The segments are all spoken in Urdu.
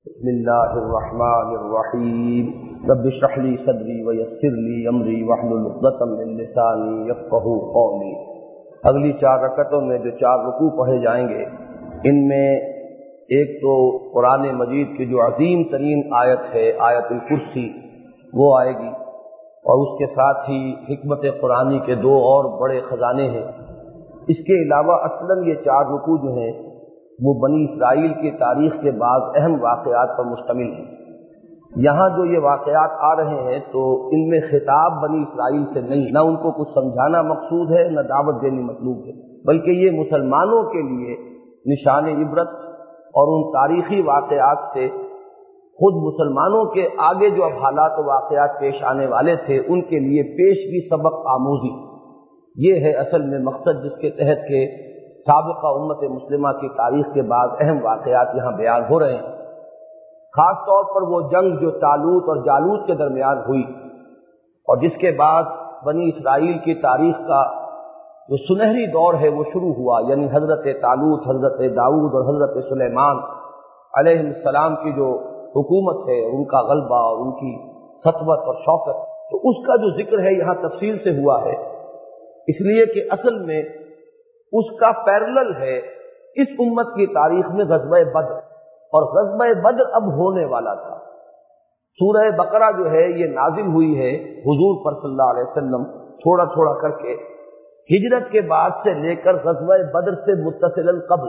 بسم اللہ الرحمن الرحیم رب اشرح لی صدری ویسر لی امری واحلل عقدۃ من لسانی یفقہوا قولی۔ اگلی 4 رکعتوں میں جو 4 رکوع پڑھے جائیں گے، ان میں ایک تو قرآن مجید کی جو عظیم ترین آیت ہے آیت الکرسی، وہ آئے گی، اور اس کے ساتھ ہی حکمت قرآنی کے 2 اور بڑے خزانے ہیں۔ اس کے علاوہ اصلاً یہ 4 رکوع جو ہیں وہ بنی اسرائیل کی تاریخ کے بعض اہم واقعات پر مشتمل ہیں۔ یہاں جو یہ واقعات آ رہے ہیں تو ان میں خطاب بنی اسرائیل سے نہیں، نہ ان کو کچھ سمجھانا مقصود ہے، نہ دعوت دینی مطلوب ہے، بلکہ یہ مسلمانوں کے لیے نشان عبرت اور ان تاریخی واقعات سے خود مسلمانوں کے آگے جو اب حالات و واقعات پیش آنے والے تھے ان کے لیے پیشگی سبق آموزی، یہ ہے اصل میں مقصد جس کے تحت کہ سابقہ امت مسلمہ کی تاریخ کے بعد اہم واقعات یہاں بیان ہو رہے ہیں، خاص طور پر وہ جنگ جو طالوت اور جالوت کے درمیان ہوئی اور جس کے بعد بنی اسرائیل کی تاریخ کا جو سنہری دور ہے وہ شروع ہوا، یعنی حضرت طالوت، حضرت داؤد اور حضرت سلیمان علیہ السلام کی جو حکومت ہے، ان کا غلبہ اور ان کی سطوت اور شوکت، تو اس کا جو ذکر ہے یہاں تفصیل سے ہوا ہے، اس لیے کہ اصل میں اس کا پیرلل ہے اس امت کی تاریخ میں غزوہ بدر، اور غزوہ بدر اب ہونے والا تھا۔ سورہ بقرہ جو ہے یہ نازل ہوئی ہے حضور پر صلی اللہ علیہ وسلم تھوڑا تھوڑا کر کے ہجرت کے بعد سے لے کر غزوہ بدر سے متصلاً قبل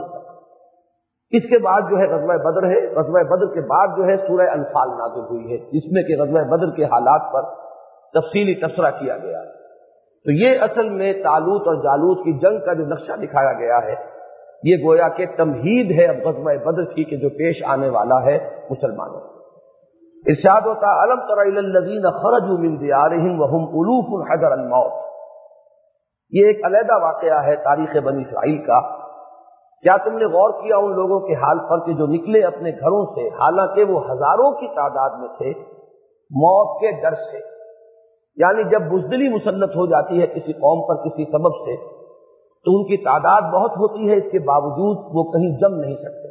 تک۔ اس کے بعد جو ہے غزوہ بدر ہے، غزوہ بدر کے بعد جو ہے سورہ انفال نازل ہوئی ہے، جس میں کہ غزوہ بدر کے حالات پر تفصیلی تبصرہ کیا گیا ہے۔ تو یہ اصل میں طالوت اور جالوت کی جنگ کا جو نقشہ دکھایا گیا ہے، یہ گویا کہ تمہید ہے اب غزوہ بدر کی کہ جو پیش آنے والا ہے مسلمانوں کو۔ ارشاد ہوتا الم تر الی الذین خرجوا من دیارہم وهم الوف حذر الموت، یہ ایک علیحدہ واقعہ ہے تاریخ بنی اسرائیل کا۔ کیا تم نے غور کیا ان لوگوں کے حال پر کہ جو نکلے اپنے گھروں سے، حالانکہ وہ ہزاروں کی تعداد میں تھے، موت کے ڈر سے، یعنی جب بزدلی مسلط ہو جاتی ہے کسی قوم پر کسی سبب سے تو ان کی تعداد بہت ہوتی ہے، اس کے باوجود وہ کہیں جم نہیں سکتے۔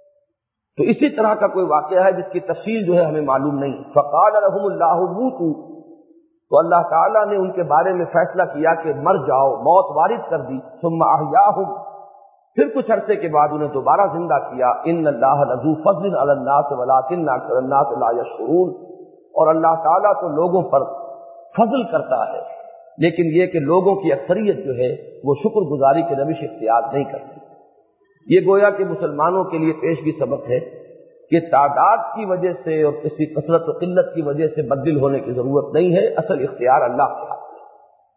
تو اسی طرح کا کوئی واقعہ ہے جس کی تفصیل جو ہے ہمیں معلوم نہیں۔ فقال لهم اللہ موتوا، تو اللہ تعالیٰ نے ان کے بارے میں فیصلہ کیا کہ مر جاؤ، موت وارد کر دی۔ ثم احیاهم، پھر کچھ عرصے کے بعد انہیں دوبارہ زندہ کیا۔ ان اللہ لذو فضل علی الناس ولکن اکثر الناس لا یشکرون، اور اللہ تعالیٰ تو لوگوں پر فضل کرتا ہے، لیکن یہ کہ لوگوں کی اکثریت جو ہے وہ شکر گزاری کے روش اختیار نہیں کرتی۔ یہ گویا کہ مسلمانوں کے لیے پیشگی سبق ہے کہ تعداد کی وجہ سے اور کسی کثرت و قلت کی وجہ سے بدل ہونے کی ضرورت نہیں ہے، اصل اختیار اللہ کے ہاتھ میں۔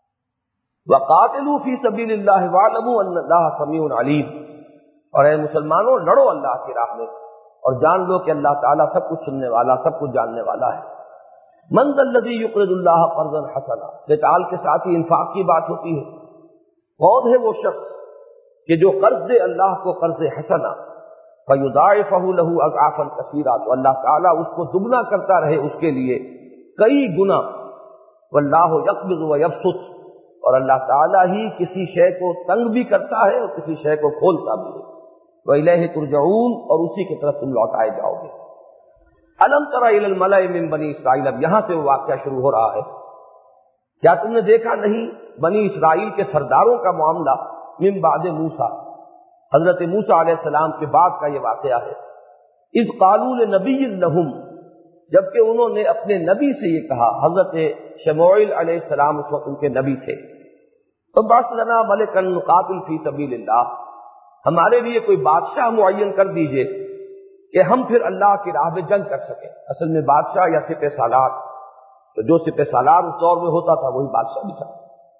وَقَاتِلُوا فِي سَبِيلِ اللَّهِ وَاعْلَمُوا أَنَّ اللَّهَ سَمِيعٌ عَلِيمٌ، اور اے مسلمانوں لڑو اللہ کی راہ میں اور جان لو کہ اللہ تعالیٰ سب کچھ سننے والا، سب کچھ جاننے والا ہے۔ من ذا الذی یقرض اللہ قرضا حسنا، قتال کے ساتھ ہی انفاق کی بات ہوتی ہے۔ کون ہے وہ شخص کہ جو قرض دے اللہ کو قرض حسنا، فیضاعفہ لہ اضعافا کثیرا، تو اللہ تعالیٰ اس کو دگنا کرتا رہے اس کے لیے کئی گنا۔ واللہ یقبض ویبسط، اور اللہ تعالیٰ ہی کسی شے کو تنگ بھی کرتا ہے اور کسی شے کو کھولتا بھی ہے۔ وإلیہ ترجعون، اور اسی کی طرف تم لوٹائے جاؤ گے۔ الم تر الی الملأ من بنی اسرائیل، اب یہاں سے وہ واقعہ شروع ہو رہا ہے۔ کیا تم نے دیکھا نہیں بنی اسرائیل کے سرداروں کا معاملہ، من بعد موسیٰ، حضرت موسیٰ علیہ السلام کے بعد کا یہ واقعہ ہے۔ اذ قالوا لنبی لہم، جبکہ انہوں نے اپنے نبی سے یہ کہا، حضرت شموئیل علیہ السلام اس وقت ان کے نبی تھے، ابعث لنا ملکا نقاتل فی سبیل اللہ، ہمارے لیے کوئی بادشاہ معین کر دیجئے کہ ہم پھر اللہ کی راہ میں جنگ کر سکیں۔ اصل میں بادشاہ یا سپہ سالار، تو جو سپہ سالار اس دور میں ہوتا تھا وہی بادشاہ بھی تھا۔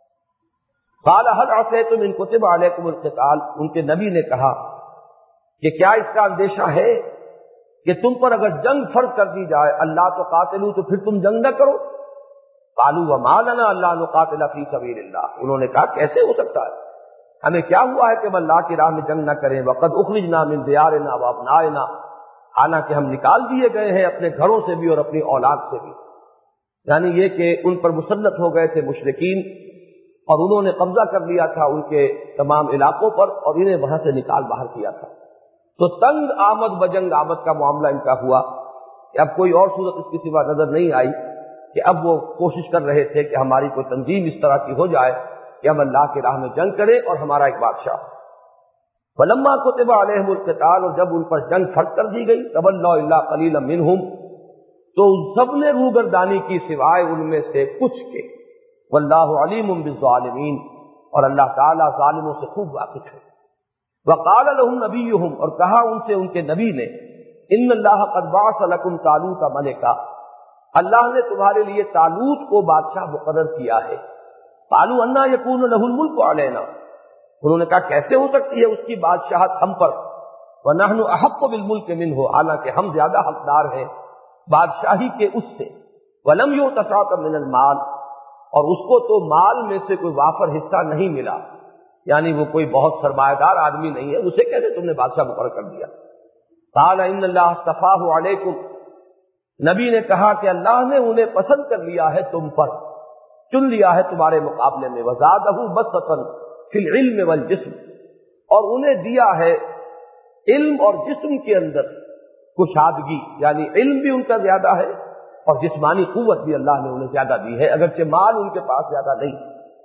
قال هل عصیتم ان کتب علیکم القتال، ان کے نبی نے کہا کہ کیا اس کا اندیشہ ہے کہ تم پر اگر جنگ فرض کر دی جائے، اللہ تو قاتلو، تو پھر تم جنگ نہ کرو۔ قالوا وما لنا الا نقاتل فی سبیل اللہ، انہوں نے کہا کیسے ہو سکتا ہے، ہمیں کیا ہوا ہے کہ ہم اللہ کی راہ میں جنگ نہ کریں۔ وقد اخرجنا من دیارنا وابنائنا، حالانکہ ہم نکال دیے گئے ہیں اپنے گھروں سے بھی اور اپنی اولاد سے بھی، یعنی یہ کہ ان پر مسلط ہو گئے تھے مشرکین اور انہوں نے قبضہ کر لیا تھا ان کے تمام علاقوں پر اور انہیں وہاں سے نکال باہر کیا تھا۔ تو تنگ آمد بجنگ آمد کا معاملہ ان کا ہوا۔ کہ اب کوئی اور صورت اس کی سوا نظر نہیں آئی کہ اب وہ کوشش کر رہے تھے کہ ہماری کوئی تنظیم اس طرح کی ہو جائے کہ ہم اللہ کی راہ میں جنگ کریں اور ہمارا ایک بادشاہ. فلما كتب عليهم القتال، اور جب ان پر جنگ فرض کر دی گئی، تولوا الا قليلا منهم، تو ان سب نے روگردانی کی سوائے ان میں سے کچھ کے. واللہ علیم بالظالمین، اور اللہ تعالیٰ ظالموں سے خوب واقف ہے. وقال لهم نبیہم، اور کہا ان سے ان کے نبی نے، ان اللہ قد بعث لكم طالوت ملکا، اللہ نے تمہارے لیے طالوت کو بادشاہ مقرر کیا ہے. قالوا انا یکون له الملک علینا، انہوں نے کہا کیسے ہو سکتی ہے اس کی بادشاہت ہم پر، وَنَحْنُ أَحَقُّ بِالْمُلْكِ مِنْهُ، حالانکہ ہم زیادہ حقدار ہیں بادشاہی کے اس سے. وَلَمْ يُؤْتَ شَيْئًا مِنَ الْمَالِ، اور اس کو تو مال میں سے کوئی وافر حصہ نہیں ملا، یعنی وہ کوئی بہت سرمایہ دار آدمی نہیں ہے، اسے کیسے تم نے بادشاہ مقرر کر دیا. قَالَ إِنَّ اللَّهَ اصْطَفَاهُ عَلَيْكُمْ، نبی نے کہا کہ اللہ نے انہیں پسند کر لیا ہے تم پر، چن لیا ہے تمہارے مقابلے میں. وَزَادَهُ بَسْطَةً فی العلم والجسم، اور انہیں دیا ہے علم اور جسم کے اندر کشادگی، یعنی علم بھی ان کا زیادہ ہے اور جسمانی قوت بھی اللہ نے انہیں زیادہ دی ہے، اگرچہ مال ان کے پاس زیادہ نہیں.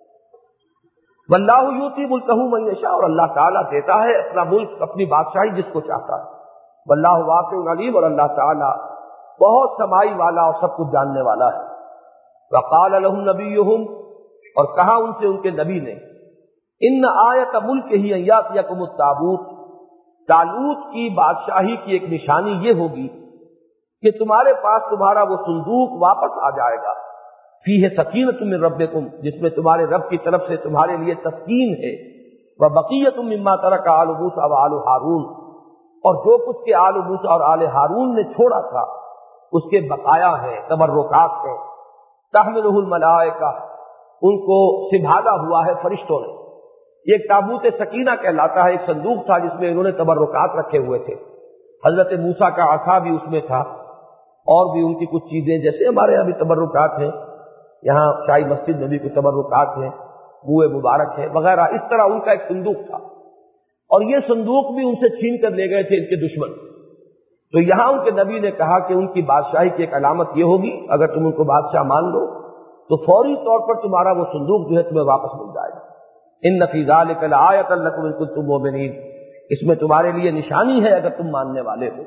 واللہ یؤتی ملکہ من یشاء، اور اللہ تعالیٰ دیتا ہے اپنا ملک، اپنی بادشاہی جس کو چاہتا ہے. واللہ واسع علیم، اور اللہ تعالیٰ بہت سمائی والا اور سب کچھ جاننے والا ہے. وقال لهم نبیہم، اور کہا ان سے ان کے نبی نے، ان آیت ملک ہی ان یاتیکم التابوت، طالوت کی بادشاہی کی ایک نشانی یہ ہوگی کہ تمہارے پاس تمہارا وہ صندوق واپس آ جائے گا. فیہ سکینۃ من ربکم، جس میں تمہارے رب کی طرف سے تمہارے لیے تسکین ہے. وبقیۃ مما ترک آل موسیٰ وآل ہارون، اور جو کچھ کے آل موسیٰ اور آل ہارون نے چھوڑا تھا اس کے بقایا ہیں، تبرکات ہیں. تحملہ الملائکہ، ان کو سنبھالا ہوا ہے فرشتوں نے. یہ ایک تابوت سکینہ کہلاتا ہے، ایک صندوق تھا جس میں انہوں نے تبرکات رکھے ہوئے تھے. حضرت موسیٰ کا عصا بھی اس میں تھا، اور بھی ان کی کچھ چیزیں جیسے ہمارے یہاں بھی تبرکات ہیں، یہاں شاہی مسجد میں بھی کچھ تبرکات ہیں، بوئے مبارک ہے وغیرہ. اس طرح ان کا ایک صندوق تھا، اور یہ صندوق بھی ان سے چھین کر لے گئے تھے ان کے دشمن. تو یہاں ان کے نبی نے کہا کہ ان کی بادشاہی کی ایک علامت یہ ہوگی، اگر تم ان کو بادشاہ مان لو تو فوری طور پر تمہارا وہ صندوق جو ہے تمہیں واپس مل جائے گا. ان فی ذلک لآیۃ لکم ان کنتم مؤمنین، اس میں تمہارے لیے نشانی ہے اگر تم ماننے والے ہو.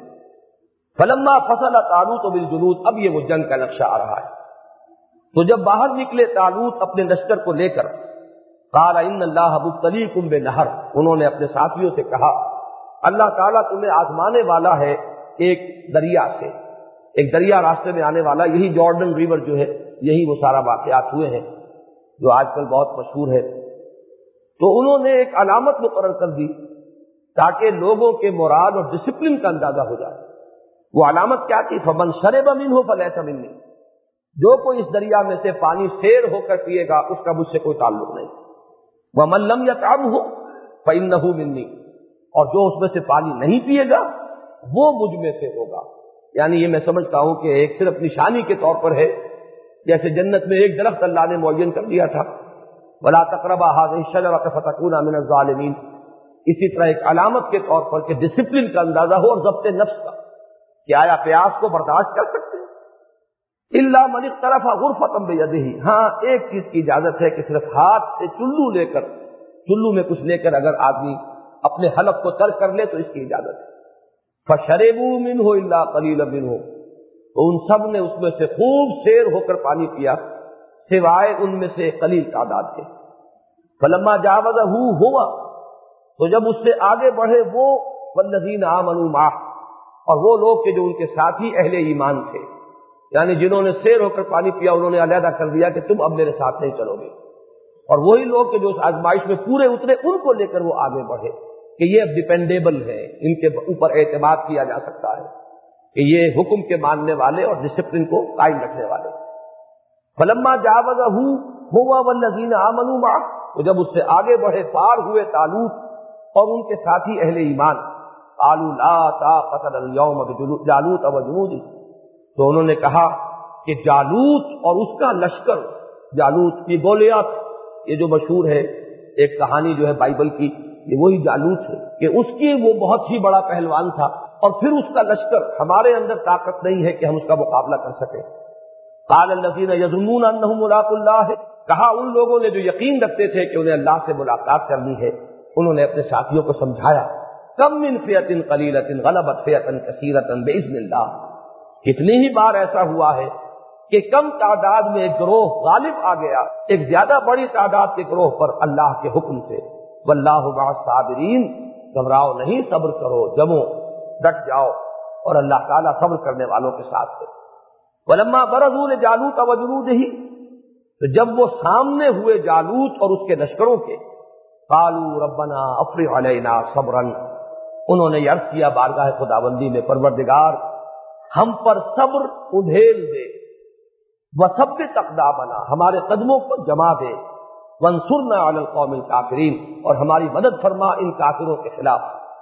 فلما فصل طالوت بالجنود، اب یہ وہ جنگ کا نقشہ آ رہا ہے. تو جب باہر نکلے طالوت اپنے لشکر کو لے کر، قال ان اللہ مبتلیکم بنہر، انہوں نے اپنے ساتھیوں سے کہا اللہ تعالیٰ تمہیں آزمانے والا ہے ایک دریا سے. ایک دریا راستے میں آنے والا، یہی جارڈن ریور جو ہے، یہی وہ سارا واقعات ہوئے ہیں جو آج کل بہت مشہور ہے. تو انہوں نے ایک علامت مقرر کر دی تاکہ لوگوں کے مراد اور ڈسپلن کا اندازہ ہو جائے. وہ علامت کیا تھی؟ فمن شرب منہ فلیس منی، جو کوئی اس دریا میں سے پانی سیر ہو کر پیے گا اس کا مجھ سے کوئی تعلق نہیں. ومن لم یطعمہ فانہ منی، اور جو اس میں سے پانی نہیں پیے گا وہ مجھ میں سے ہوگا. یعنی یہ میں سمجھتا ہوں کہ ایک صرف نشانی کے طور پر ہے، جیسے جنت میں ایک درخت اللہ نے معین کر دیا تھا وَلَا تَقْرَبَا هَٰذِهِ الشَّجَرَةَ فَتَكُونَا مِنَ الظَّالِمِينَ، اسی طرح ایک علامت کے طور پر کہ ڈسپلن کا اندازہ ہو اور ضبط نفس کا، کہ آیا پیاس کو برداشت کر سکتے ہیں. إِلَّا مَنِ اقْتَرَفَ غُرْفَةً بِيَدِهِ، ہاں ایک چیز کی اجازت ہے کہ صرف ہاتھ سے چلو لے کر، چلو میں کچھ لے کر اگر آدمی اپنے حلق کو ترک کر لے تو اس کی اجازت ہے. فَشَرِبُوا مِنْهُ إِلَّا قَلِيلًا مِنْهُ، تو ان سب نے اس میں سے خوب سیر ہو کر پانی پیا سوائے ان میں سے قلیل تعداد کے. فلما جاوزہ ہوا، تو جب اس سے آگے بڑھے وہ والذین آمنوا معہ، اور وہ لوگ کہ جو ان کے ساتھی اہل ایمان تھے، یعنی جنہوں نے سیر ہو کر پانی پیا انہوں نے علیحدہ کر دیا کہ تم اب میرے ساتھ نہیں چلو گے. اور وہی لوگ کہ جو اس آزمائش میں پورے اترے ان کو لے کر وہ آگے بڑھے کہ یہ اب ڈیپینڈیبل ہے، ان کے اوپر اعتماد کیا جا سکتا ہے کہ یہ حکم کے ماننے والے اور ڈسپلن کو قائم رکھنے والے. فلما جاوزہ ہوا والذین آمنوا معہ، تو جب اس سے آگے بڑھے پار ہوئے طالوت اور ان کے ساتھی اہل ایمان، قالوا لا طاقۃ لنا اليوم بجالوت وجنودہ، تو انہوں نے کہا کہ جالوت اور اس کا لشکر، جالوت کی گولیات، یہ جو مشہور ہے ایک کہانی جو ہے بائبل کی، یہ وہی جالوت ہے کہ اس کی وہ بہت ہی بڑا پہلوان تھا اور پھر اس کا لشکر، ہمارے اندر طاقت نہیں ہے کہ ہم اس کا مقابلہ کر سکیں۔ قال الذین یظنون انہم ملاقو اللہ، کہا ان لوگوں نے جو یقین رکھتے تھے کہ انہیں اللہ سے ملاقات کرنی ہے، انہوں نے اپنے ساتھیوں کو سمجھایا، کم من فئۃ قلیلۃ غلبت فئۃ کثیرۃ باذن اللہ، کتنی ہی بار ایسا ہوا ہے کہ کم تعداد میں ایک گروہ غالب آ گیا ایک زیادہ بڑی تعداد کے گروہ پر اللہ کے حکم سے۔ واللہ مع الصابرین، گھبراؤ نہیں، صبر کرو، جمو، ڈٹ جاؤ، اور اللہ تعالیٰ صبر کرنے والوں کے ساتھ ہے۔ ولما برزوا لجالوت وجنودہ، تو جب وہ سامنے ہوئے جالوت اور اس کے لشکروں کے، قالوا ربنا افرغ علینا صبرا، انہوں نے عرض کیا بارگاہ خداوندی میں، پروردگار ہم پر صبر ادھیل دے، وثبت اقدامنا، ہمارے قدموں پر جما دے، وانصرنا علی القوم الکافرین، اور ہماری مدد فرما ان کافروں کے خلاف۔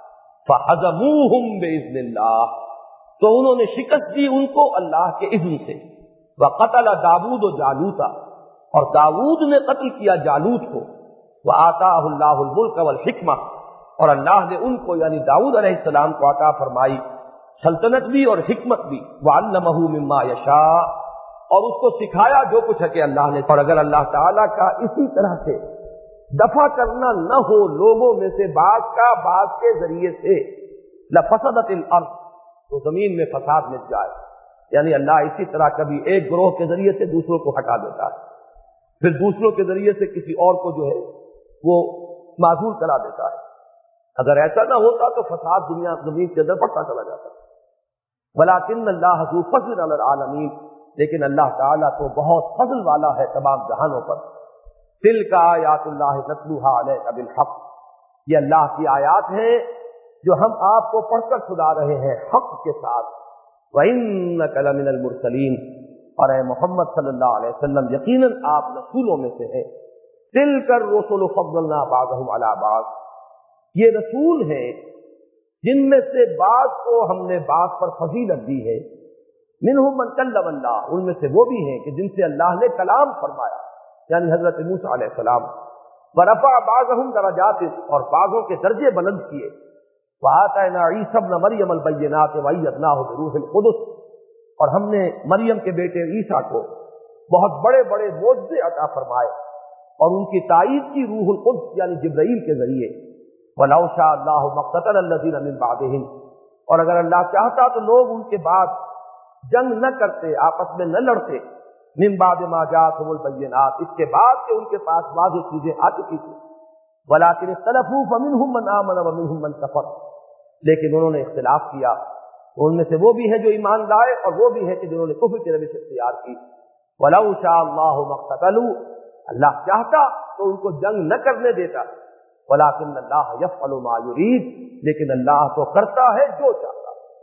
فہزموہم باذن اللہ، تو انہوں نے شکست دی ان کو اللہ کے اذن سے۔ وقتل داؤد جالوتا، اور داؤد نے قتل کیا جالوت کو۔ وآتاہ اللہ الملک والحکمہ، اور اللہ نے ان کو یعنی داؤد علیہ السلام کو عطا فرمائی سلطنت بھی اور حکمت بھی۔ وعلمہ مما یشاء، اور اس کو سکھایا جو کچھ ہے کہ اللہ نے۔ اور اگر اللہ تعالیٰ کا اسی طرح سے دفع کرنا نہ ہو لوگوں میں سے بعض کا بعض کے ذریعے سے، لفسدت الارض، تو زمین میں فساد مچ جائے، یعنی اللہ اسی طرح کبھی ایک گروہ کے ذریعے سے دوسروں کو ہٹا دیتا ہے، پھر دوسروں کے ذریعے سے کسی اور کو جو ہے وہ معذور کرا دیتا ہے۔ اگر ایسا نہ ہوتا تو فساد دنیا زمین کے اندر بڑھتا چلا جاتا۔ ولکن اللہ ذو فضل علی العالمین، لیکن اللہ تعالیٰ تو بہت فضل والا ہے تمام جہانوں پر۔ تلک آیات اللہ نتلوها علیک بالحق، یہ اللہ کی آیات ہیں جو ہم آپ کو پڑھ کر سنا رہے ہیں حق کے ساتھ۔ وَإِنَّكَ لَمِنَ الْمُرْسَلِينَ، اور اے محمد صلی اللہ علیہ وسلم یقیناً آپ رسولوں میں سے ہیں۔ تِلْكَ الرُّسُلُ فَضَّلْنَا بَعْضَهُمْ عَلَى بَعْضٍ، یہ رسول ہیں جن میں سے بعض کو ہم نے بعض پر فضیلت دی ہے۔ منہم من کلم اللہ، ان میں سے وہ بھی ہیں کہ جن سے اللہ نے کلام فرمایا، یعنی حضرت موسیٰ علیہ السلام۔ ورفع بعضهم درجات، اور بعضوں کے درجے بلند کیے۔ وآتینا عیسی ابن مریم البینات وأیدناہ بروح القدس، اور ہم نے مریم کے بیٹے عیسیٰ کو بہت بڑے بڑے معجزے عطا فرمائے، اور ان کی تائید کی روح القدس یعنی جبرائیل کے ذریعے۔ وَلَوْ شَاءَ اللَّهُ مَا اقْتَتَلَ الَّذِينَ مِن بَعْدِهِمْ، اور اگر اللہ چاہتا تو لوگ ان کے بعد جنگ نہ کرتے، آپس میں نہ لڑتے۔ من بعد ما جاءتهم البینات، اس کے بعد کہ ان کے پاس واضح چیزیں آ چکی تھی۔ ولکن اختلفوا فمنهم من آمن ومنهم من کفر، لیکن انہوں نے اختلاف کیا، ان میں سے وہ بھی ہے جو ایمان لائے اور وہ بھی ہے کہ جنہوں نے کفر کی روش اختیار کی۔ ولو شاء اللہ ما اقتتلوا، اللہ چاہتا تو ان کو جنگ نہ کرنے دیتا، ولکن اللہ یفعل ما یرید، لیکن اللہ تو کرتا ہے جو چاہتا۔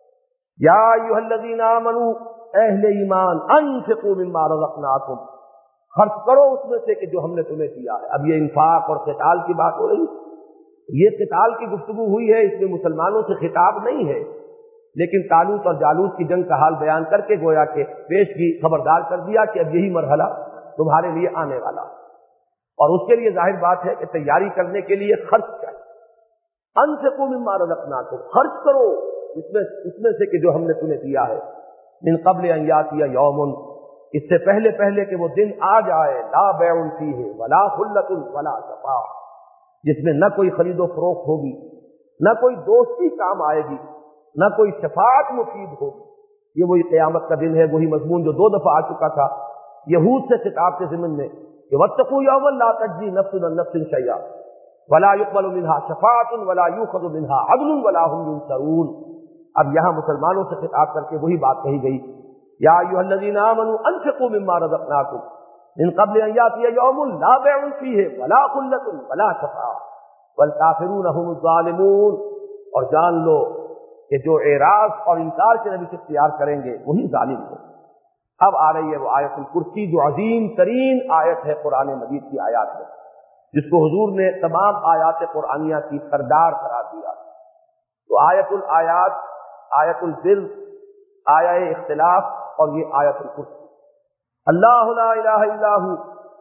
یا ایھا الذین آمنوا، اہل ایمان، انفقوا مما رزقناکم، خرچ کرو اس میں سے کہ جو ہم نے تمہیں دیا ہے۔ اب یہ انفاق اور قتال کی بات ہو رہی، یہ قتال کی گفتگو ہوئی ہے، اس میں مسلمانوں سے خطاب نہیں ہے، لیکن طالوت اور جالوت کی جنگ کا حال بیان کر کے گویا کہ پیش کی خبردار کر دیا کہ اب یہی مرحلہ تمہارے لیے آنے والا، اور اس کے لیے ظاہر بات ہے کہ تیاری کرنے کے لیے خرچ چاہیے۔ انفقوا مما رزقناکم، خرچ کرو اس میں سے کہ جو ہم نے تمہیں دیا ہے۔ من قبل ان یاتی یوم، اس سے پہلے کہ وہ دن آ جائے، لا بیع فیہ ولا خلۃ ولا شفاعۃ، جس میں نہ کوئی خرید و فروخت ہوگی، نہ کوئی دوستی کام آئے گی، نہ کوئی شفاعت مفید ہوگی۔ یہ وہی قیامت کا دن ہے، وہی مضمون جو 2 دفعہ آ چکا تھا یہود سے خطاب کے ضمن میں کہ واتقوا یوما لا تجزی نفس عن نفس شیئا ولا يقبل منها شفاعۃ ولا يؤخذ منها عدل ولا هم ينصرون۔ اب یہاں مسلمانوں سے خطاب کر کے وہی بات کہی گئی، یا ایھا الذین آمنوا انفقوا مما رزقناکم من قبل ان یاتی یوم لا بیع فیہ ولا خلۃ ولا شفاعۃ والکافرون هم الظالمون، اور جان لو کہ جو اعراض اور انکار کے روش اختیار کریں گے وہی ظالم ہو۔ اب آ رہی ہے وہ آیت الکرسی، جو عظیم ترین آیت ہے قرآن مجید کی آیات میں، جس کو حضور نے تمام آیات قرآنیہ کی سردار قرار دیا۔ تو آیت الآیات، آیت الذل، آیہ اختلاف اور یہ آیت الکرسی۔ اللہ لا الہ الا ہو،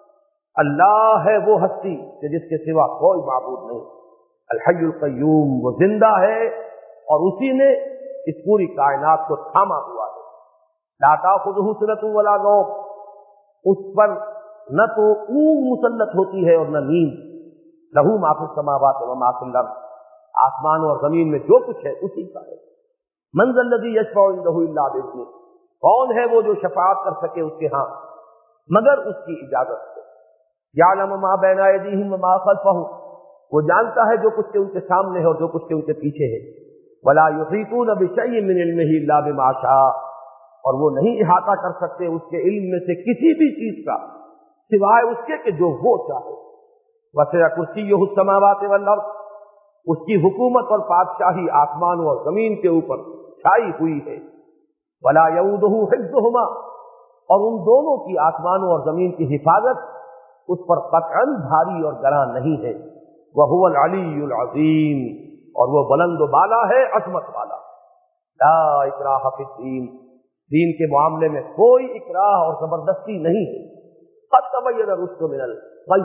اللہ ہے وہ ہستی کہ جس کے سوا کوئی معبود نہیں۔ الحی القیوم، وہ زندہ ہے اور اسی نے इस पूरी कायनात को थामा हुआ है। ला ताखुज़ुहु सिनतुन वला नौम, उस पर न तो ऊँग मुसल्लत होती है और न नींद। लहू मा फिस समावाति व मा फिल अर्ज़, आसमान और जमीन में जो कुछ है उसी का है। मन ज़ल्लज़ी यशफ़अउ इंदहु इल्ला बिइज़्निह, कौन है वो जो शफाअत कर सके उसके यहाँ मगर उसकी इजाजत से। यअलमु मा बैना अयदीहिम व मा खल्फहुम, वो जानता है जो कुछ के उनके सामने है और जो कुछ के उनके पीछे है। वला युहीतून बिशैइन मिन इल्मिही इल्ला बिमा शाअ, और वो नहीं इहाता कर सकते उसके इल्म में से किसी भी चीज का सिवाय उसके कि जो वो चाहे। वसिअ कुर्सिय्युहु समावाति वल अर्ज़, उसकी हुकूमत और बादशाही आसमानों और जमीन के ऊपर छाई हुई है। वला यऊदुहु हिफ्ज़ुहुमा, और उन दोनों की आसमानों और जमीन की हिफाजत उस पर कतअन भारी और गरा नहीं है। वहुवल अलीयुल अज़ीम, और वो बुलंद बाला है, अज़मत वाला। ला इकराह फिद्दीन, दीन के मामले में कोई इकराह और जबरदस्ती नहीं है। क़द तबय्यन रुश्द मिनल ग़य,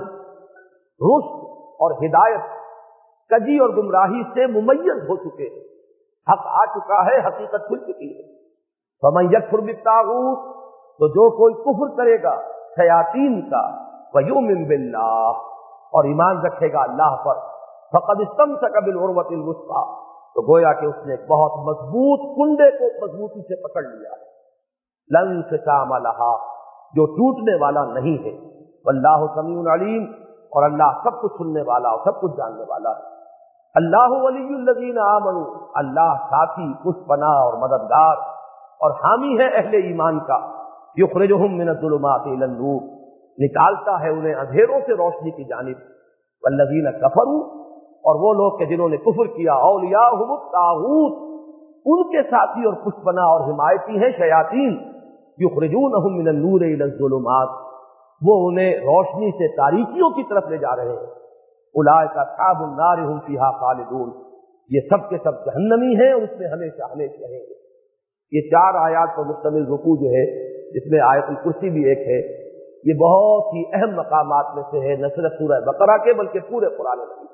रुश्द और हिदायत कजी और गुमराही से मुमय्यज हो चुके हैं। हक आ चुका है, हकीकत खुल चुकी है। फमन यकफुर बित्तागूत, तो जो कोई कुफ्र करेगा शयातीन का, वयुमिन बिल्लाह, और ईमान रखेगा अल्लाह पर, फक़द इस्तमसक बिल उर्वतिल वुस्क़ा, तो गोया कि उसने एक बहुत मजबूत कुंडे को मजबूती से पकड़ लिया है। लन इंक़िसाम लहा, जो टूटने वाला नहीं है। वल्लाहु समीउन अलीम, और अल्लाह सब कुछ सुनने वाला और सब कुछ जानने वाला है। अल्लाहु वलियुल लज़ीना आमनू, अल्लाह साथी, पुष्पनाह और मददगार और हामी है अहले ईमान का। युख़रिजुहुम मिनज़्ज़ुलुमाति इलन नूर, निकालता है उन्हें अंधेरों से रोशनी की जानिब। वल्लज़ीना कफ़रू, और वो लोग के जिन्होंने कुफ्र किया, औलियाहुमुत तागूत, उनके साथी और पुष्पनाह और हिमायती हैं शयातीन। युख़रिजूनहुम मिनन नूर इलज़्ज़ुलुमात, वो उन्हें रोशनी से तारीकियों की तरफ ले जा रहे हैं। उलाइका अस्हाबुन नार हुम फीहा खालिदून, ये सब के सब जहन्नमी हैं, उसमें हमेशा हमेशा रहेंगे। ये 4 आयात पर मुश्तमिल रुकू जो है, जिसमें आयतुल कुर्सी भी एक है, ये बहुत ही अहम मकामात में से है, न सिर्फ सूरह बकरा के बल्कि पूरे कुरान में।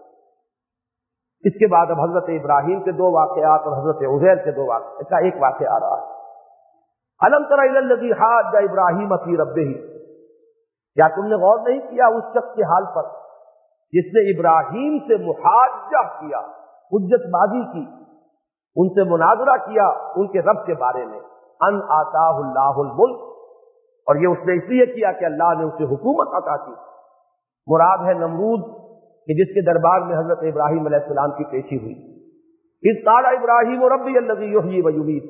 इसके बाद अब हजरत इब्राहिम के 2 वाक़यात और हजरत उज़ैर के 2 वाक़यात का एक वाक़या आ रहा है। अलम तरा इलल लज़ी हाज्जा इब्राहीम फी रब्बिही, क्या तुमने गौर नहीं किया उस शख्स के हाल पर जिसने इब्राहीम से मुहाज्जा किया, हुज्जतबाजी की, उनसे मुनाजरा किया उनके रब के बारे में। अन आताहुल्लाहुल मुल्क, और ये उसने इसलिए किया कि अल्लाह ने उसे हुकूमत अता की। मुराद है नमरूद कि जिसके दरबार में हजरत इब्राहीम अलैहिस्सलाम की पेशी हुई। इस काला इब्राहीम रब्बी अल्लज़ी युहयी व युमीत,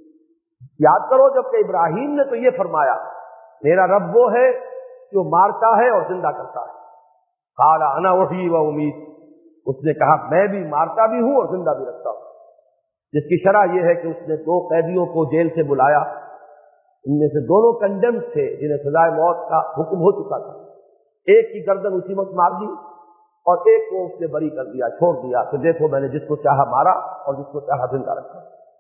याद करो जबकि इब्राहीम ने तो ये फरमाया मेरा रब वो है जो मारता है और जिंदा करता है। काला अना उहयी व उमीत, उसने कहा मैं भी मारता भी हूं और जिंदा भी रखता हूं। जिसकी शरह यह है कि उसने 2 कैदियों को जेल से बुलाया, इनमें से दोनों कंडेम थे जिन्हें सजाए मौत का हुक्म हो चुका था। एक की गर्दन उसी वक्त मार दी और एक को उसने बरी कर दिया, छोड़ दिया कि देखो मैंने जिसको चाहा मारा और जिसको चाहा जिंदा रखा।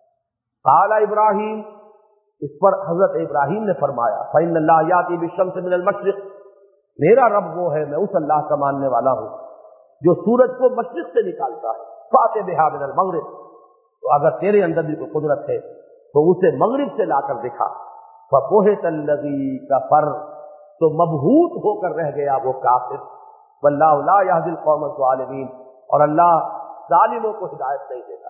काला इब्राहीम, इस पर हजरत इब्राहीम ने फरमाया फ़इन्नल्लाह याती बिश्शम्स मिनल मशरिक़, मेरा रब वो है, मैं उस अल्लाह का मानने वाला हूं जो सूरज को मशरिक़ से निकालता है। फ़ाति बिहा मिनल मग़रिब, तो अगर तेरे अंदर भी कोई कुदरत है तो उसे मगरिब से लाकर दिखा। फ़बुहितल्लज़ी कफ़र, तो मबहूत होकर रह गया वो काफिर। वल्लाहु ला यहदिल कौमज़ ज़ालिमीन, और अल्लाह जालिमों को हिदायत नहीं देता।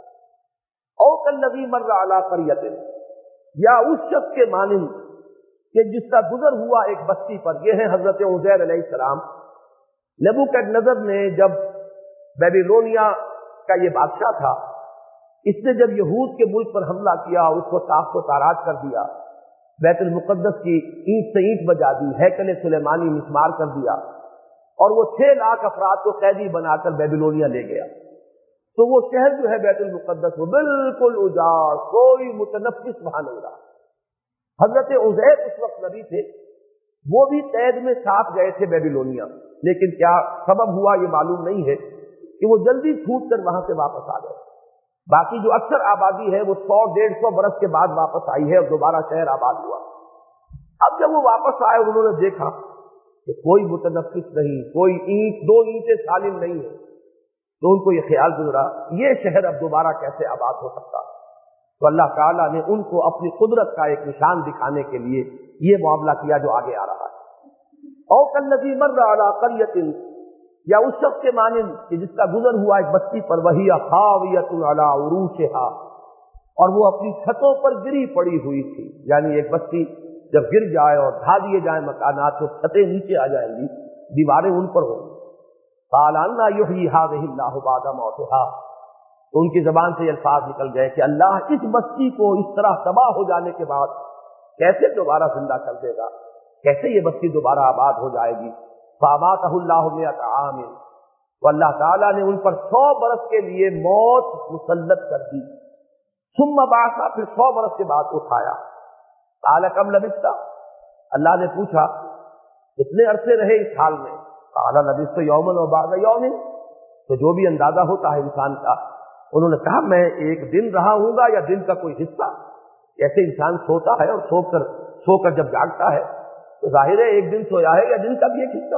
औ कल्लज़ी मर्रा अला क़रयतिन, या उस शख्स के मानिंद कि जिसका गुजर हुआ एक बस्ती पर। यह है हजरत उज़ैर अलैहिस्सलाम। नेबुकदनेज़र ने जब बेबीलोनिया का ये बादशाह था, इसने जब यहूद के मुल्क पर हमला किया और उसको ताख्त ताराज कर दिया, बैतुल मुक़द्दस की ईंट से ईंट बजा दी, हैकल सुलेमानी मिस्मार कर दिया, और वो 6 लाख अफराद को कैदी बनाकर बेबीलोनिया ले गया। तो वो शहर जो है बैतुल मुक़द्दस वो बिल्कुल उजाड़, कोई मुतनफ्फिस वहां नहीं रहा। हजरत उज़ैर उस वक्त नबी थे, वो भी कैद में साथ गए थे बेबीलोनिया, लेकिन क्या सबब हुआ ये मालूम नहीं है कि वो जल्दी छूट कर वहां से वापस आ गए। बाकी जो अक्सर आबादी है वो 100-150 बरस के बाद वापस आई है और दोबारा शहर आबाद हुआ। अब जब वो वापस आए उन्होंने देखा कि कोई मुतनफ्फिस नहीं, कोई ईंट 2 ईंटें सालिम नहीं है, तो उनको ये ख्याल गुजरा ये शहर अब दोबारा कैसे आबाद हो सकता। تو اللہ تعالیٰ نے ان کو اپنی قدرت کا ایک نشان دکھانے کے لیے یہ معاملہ کیا جو آگے آ رہا ہے۔ او کالذی مر علی قریۃ، یا اس شخص کے مانند کہ جس کا گزر ہوا ایک بستی پر، وہی خاویۃ علی عروشہا، اور وہ اپنی چھتوں پر گری پڑی ہوئی تھی۔ یعنی ایک بستی جب گر جائے اور ڈھا دیے جائیں مکانات تو چھتیں نیچے آ جائیں گی، دیواریں ان پر ہوں گی۔ قال انا یحیی ہذہ اللہ بعد موتہا، تو ان کی زبان سے یہ الفاظ نکل گئے کہ اللہ اس بستی کو اس طرح تباہ ہو جانے کے بعد کیسے دوبارہ زندہ کر دے گا، کیسے یہ بستی دوبارہ آباد ہو جائے گی۔ فاماتہ اللہ مئۃ عام، تو اللہ تعالیٰ نے ان پر 100 برس کے لیے موت مسلط کر دی۔ ثم بعث، پھر 100 برس کے بعد اٹھایا۔ قال کم لبثت، اللہ نے پوچھا کتنے عرصے رہے اس حال میں؟ قال لبثت یوما وبعض یوم، تو جو بھی اندازہ ہوتا ہے انسان کا، انہوں نے کہا میں ایک دن رہا ہوں گا یا دن کا کوئی حصہ۔ ایسے انسان سوتا ہے اور سو کر جب جاگتا ہے تو ظاہر ہے ایک دن سویا ہے یا دن کا بھی ایک حصہ۔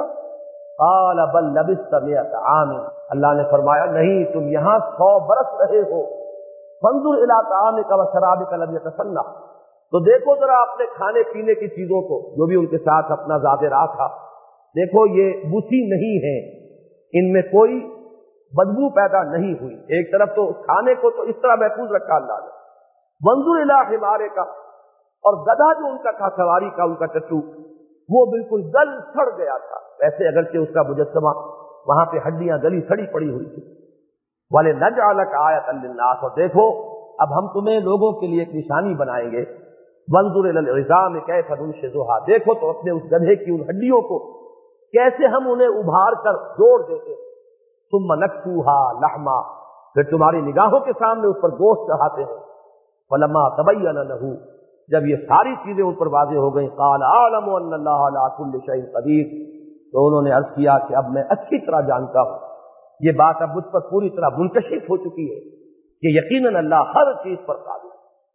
قال بل لبثت مئۃ عام، اللہ نے فرمایا نہیں، تم یہاں 100 برس رہے ہو۔ فانظر الی طعامک وشرابک لم یتسنہ، تو دیکھو ذرا اپنے کھانے پینے کی چیزوں کو، جو بھی ان کے ساتھ اپنا ذات راہ تھا، دیکھو یہ بوسی نہیں ہے، ان میں کوئی بدبو پیدا نہیں ہوئی۔ ایک طرف تو کھانے کو تو اس طرح محفوظ رکھا اللہ نے۔ وانظر الی حمارک، اور گدھا جو ان کا تھا سواری کا، ان کا ٹٹو، وہ بالکل گل سڑ گیا تھا، ویسے اگرچہ اس کا مجسمہ وہاں پہ ہڈیاں گلی سڑی پڑی ہوئی تھی۔ وَلِنَجْعَلَكَ آیَةً لِلنَّاسِ، اور دیکھو اب ہم تمہیں لوگوں کے لیے ایک نشانی بنائیں گے۔ وَانظُرْ إِلَى الْعِظَامِ كَيْفَ نُنشِزُهَا، دیکھو تو اپنے اس گدھے کی ان ہڈیوں کو کیسے ہم انہیں ابھار کر جوڑ دیتے۔ ثُمَّ نَكْسُوهَا لَحْمًا، پھر تمہاری نگاہوں کے سامنے اس پر گوشت چڑھاتے ہیں۔ فَلَمَّا تَبَيَّنَ لَهُ، جب یہ ساری چیزیں ان پر واضح ہو گئیں، قَالَ أَعْلَمُ أَنَّ اللَّهَ عَلَىٰ كُلِّ شَيْءٍ قَدِيرٌ، تو انہوں نے عرض کیا کہ اب میں اچھی طرح جانتا ہوں، یہ بات اب مجھ پر پوری طرح منکشف ہو چکی ہے کہ یقیناً اللہ ہر چیز پر قادر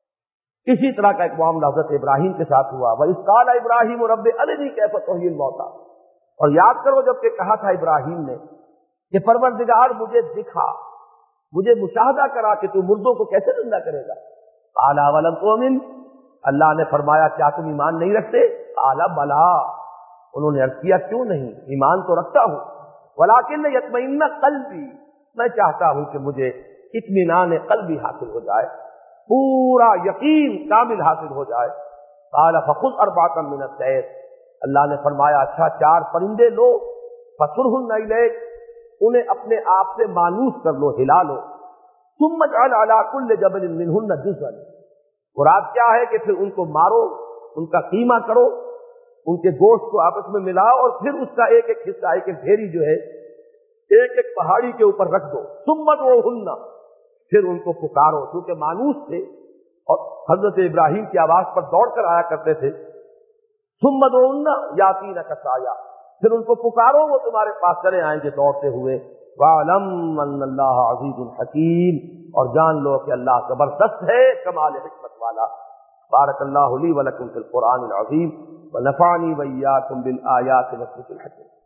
ہے۔ اسی طرح کا ایک معاملہ حضرت ابراہیم کے ساتھ ہوا۔ وَإِذْ قَالَ إِبْرَاهِيمُ رَبِّ أَرِنِي كَيْفَ تُحْيِي الْمَوْتَىٰ، اور یاد کرو جب کہ کہا تھا ابراہیم نے کہ پروردگار مجھے دکھا، مجھے مشاہدہ کرا کہ تو مردوں کو کیسے زندہ کرے گا۔ قَالَ أَوَلَمْ تُؤْمِنْ، اللہ نے فرمایا کیا تم ایمان نہیں رکھتے؟ قَالَ بَلَىٰ، انہوں نے عرض کیا کیوں نہیں، ایمان تو رکھتا ہوں، وَلَٰكِنْ لِيَطْمَئِنَّ قَلْبِي، میں چاہتا ہوں کہ مجھے اطمینان قلبی حاصل ہو جائے، پورا یقین کامل حاصل ہو جائے۔ قَالَ فَخُذْ أَرْبَعَةً مِّنَ الطَّيْرِ، اللہ نے فرمایا اچھا 4 پرندے لو، فَصُرْهُنَّ إِلَيْكَ، انہیں اپنے آپ سے مانوس کر لو، ہلا لو۔ ثُمَّ اجْعَلْ عَلَىٰ كُلِّ جَبَلٍ مِّنْهُنَّ جُزْءًا، مراد کیا ہے کہ پھر ان کو مارو، ان کا قیمہ کرو، ان کے گوشت کو آپس میں ملاؤ، اور پھر اس کا ایک ایک حصہ، ایک ایک ڈھیری جو ہے ایک ایک پہاڑی کے اوپر رکھ دو۔ ثم ادعوہن، پھر ان کو پکارو، کیونکہ مانوس تھے اور حضرت ابراہیم کی آواز پر دوڑ کر آیا کرتے تھے۔ ثم ادعوہن یاتینک سعیا، پھر ان کو پکارو وہ تمہارے پاس چلے آئیں گے دوڑتے ہوئے۔ وَاعْلَمْ أَنَّ اللَّهَ عَزِيزٌ حَكِيمٌ، اور جان لو کہ اللہ زبردست ہے، کمال حکمت والا۔ بارک اللہ لی ولکم فی القرآن العظیم ونفعنی وإیاکم بالآیات والذکر الحکیم۔